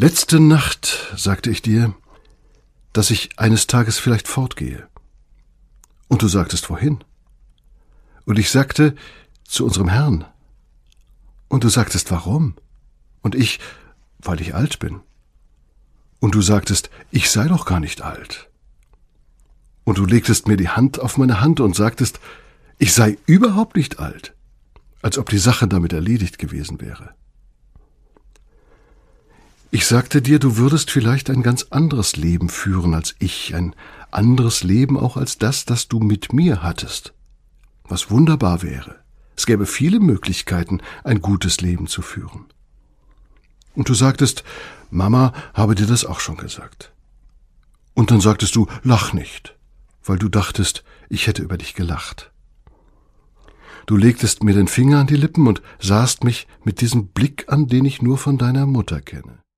Letzte Nacht sagte ich dir, dass ich eines Tages vielleicht fortgehe. Und du sagtest, wohin? Und ich sagte, zu unserem Herrn. Und du sagtest, warum? Und ich, weil ich alt bin. Und du sagtest, ich sei doch gar nicht alt. Und du legtest mir die Hand auf meine Hand und sagtest, ich sei überhaupt nicht alt, als ob die Sache damit erledigt gewesen wäre. Ich sagte dir, du würdest vielleicht ein ganz anderes Leben führen als ich, ein anderes Leben auch als das du mit mir hattest, was wunderbar wäre. Es gäbe viele Möglichkeiten, ein gutes Leben zu führen. Und du sagtest, Mama habe dir das auch schon gesagt. Und dann sagtest du, lach nicht, weil du dachtest, ich hätte über dich gelacht. Du legtest mir den Finger an die Lippen und sahst mich mit diesem Blick an, den ich nur von deiner Mutter kenne.